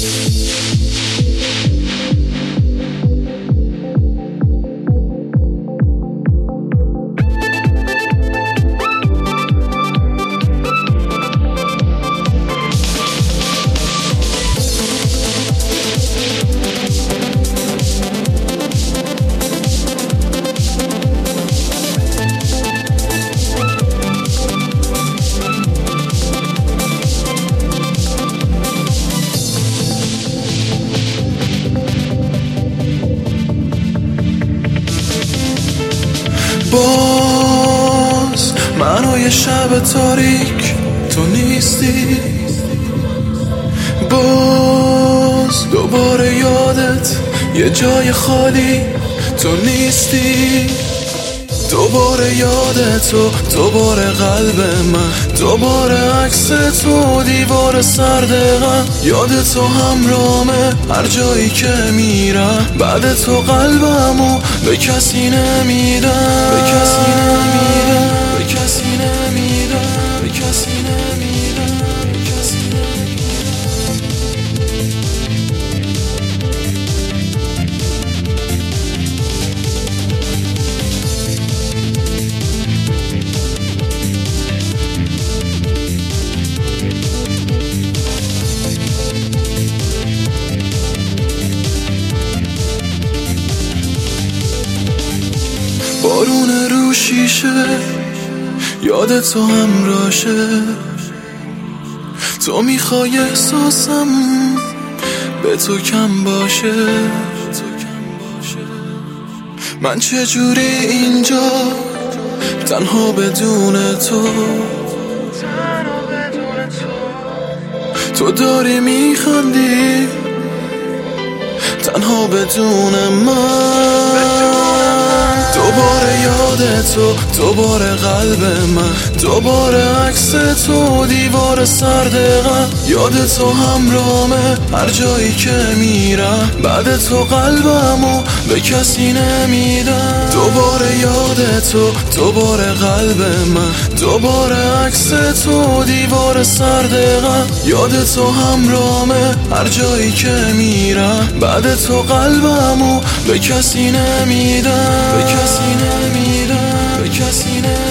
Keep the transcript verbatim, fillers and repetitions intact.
باز منو یه شب تاریک تو نیستی، باز دوباره یادت یه جای خالی تو نیستی، دوباره یادت تو، دوباره قلب من، دوباره عکس تو دیوار سرد غم، یاد تو همرامه هر جایی که میرم، بعد تو قلبمو به کسی نمیدم، به کسی نمیدم، به کسی نمیدم، به کسی نمیدم، به کسی نمیدم. بارون رو شیشه یاد تو همراشه، تو میخوای احساسم به تو کم باشه، من چجوری اینجا تنها بدون تو، تو داری میخندی تنها بدون من، دوباره یادت تو، دوباره قلب من، دوباره عکس تو دیوار سرد غم، یاد تو همرامه هر جایی که میرم، بعد تو قلبمو به کسی نمیدم، دوباره یادت تو، دوباره قلب من، دوباره عکس تو دیوار سرد غم، یاد تو همرامه هر جایی که میرم، بعد تو قلبمو به کسی نمیدم، به کسی نمیدم، به کسی نمیدم.